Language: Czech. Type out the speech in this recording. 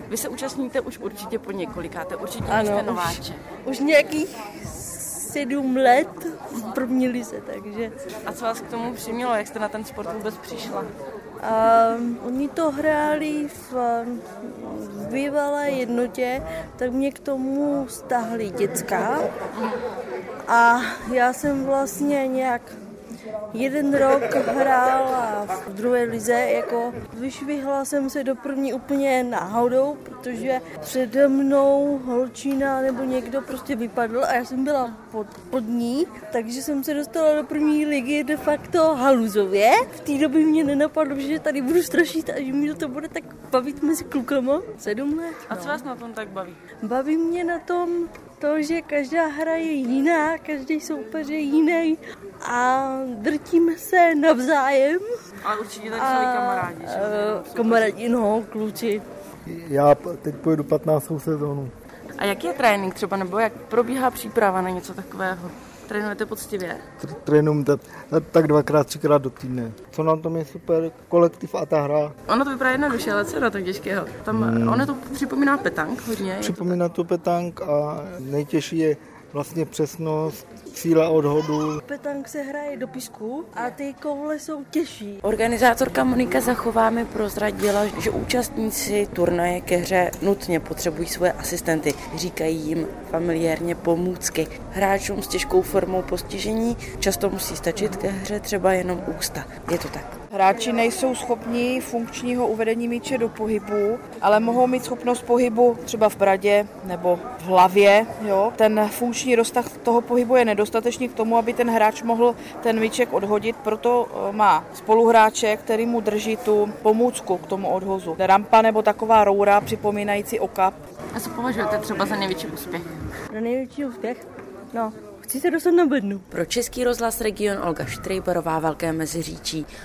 Vy se účastníte už určitě po několikáté, určitě jste nováče. Už nějakých 7 let v první lize, takže... A co vás k tomu přimělo, jak jste na ten sport vůbec přišla? Oni to hráli v bývalé jednotě, tak mě k tomu stáhli děcka a já jsem vlastně nějak 1 rok hrála v druhé lize, jako vyšvihla jsem se do první úplně náhodou, protože přede mnou holčina nebo někdo prostě vypadl a já jsem byla pod ní, takže jsem se dostala do první ligy de facto haluzově. V té době mě nenapadlo, že tady budu strašit a že mě to bude tak bavit mezi klukama. 7 let. A co vás na tom tak baví? Baví mě na tom to, že každá hra je jiná, každý soupeř je jiný a drtíme se navzájem. Ale určitě tady jsou i kamarádi, že? Kamarádi, kluci. Já teď pojedu 15. sezónu. A jaký je trénink třeba, nebo jak probíhá příprava na něco takového? Trénujete poctivě? Trénujeme tak 2x, 3x do týdne. Co na tom je super, kolektiv a ta hra. Ono to vypadá jednoduše, ale co je na tom těžkého? Ono to připomíná petank hodně. Připomíná to petank a nejtěžší je vlastně přesnost, síla odhodu. Petank se hraje do písku a ty koule jsou těžší. Organizátorka Monika Zachová mi prozradila, že účastníci turnaje ke hře nutně potřebují svoje asistenty. Říkají jim familiárně pomůcky. Hráčům s těžkou formou postižení často musí stačit ke hře třeba jenom ústa. Je to tak? Hráči nejsou schopni funkčního uvedení míče do pohybu, ale mohou mít schopnost pohybu třeba v bradě nebo v hlavě. Jo? Ten funkční roztah toho pohybu je nedostatečný k tomu, aby ten hráč mohl ten míček odhodit, proto má spoluhráče, který mu drží tu pomůcku k tomu odhozu. Rampa nebo taková roura připomínající okap. A co považujete třeba za největší úspěch? Za největší úspěch? Chci se dostat na bednu. Pro Český rozhlas Region Olga Štrejberová, Velké Meziříčí.